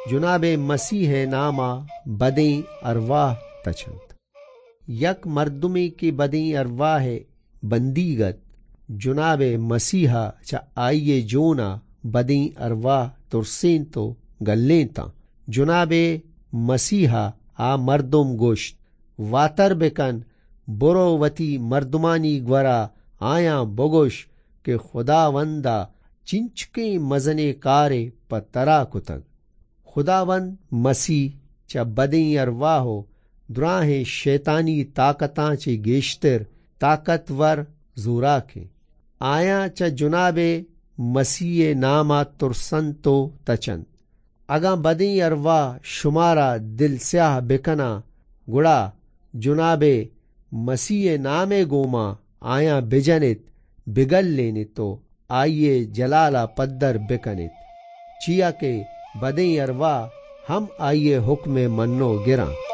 जुनाबे मसीह नामा बदें अरवाह तचंत। यक मर्दुमी की बदें अरवाह बंदीगत जुनाबे मसीहा चा आइये जोना बदें अरवाह तुरसें तो गल्लेता। जुनाबे मसीहा आ मर्दुम गोश्त वातर बेकन बुरोवती मर्दुमानी ग्वरा आया बगोश के खुदावंदा चिंचके मजने कारे पतरा कुतग। खुदावंद मसीह चा बदें अरवाहो दुराहे शैतानी ताकतां चे गेश्तर ताकतवर जोरा के आया चा जुनाबे मसीह नामा तुरसंतो तचंद। अगा बदें अरवाह शुमारा दिल स्याह बेकना गुड़ा जुनाबे मसीह नामे गोमा आया बिजनित बिगल लेने तो आइये जलाला पद्दर बिकनित। चिया के बदें अरवाह हम आइये हुक्म मन्नो गिरा।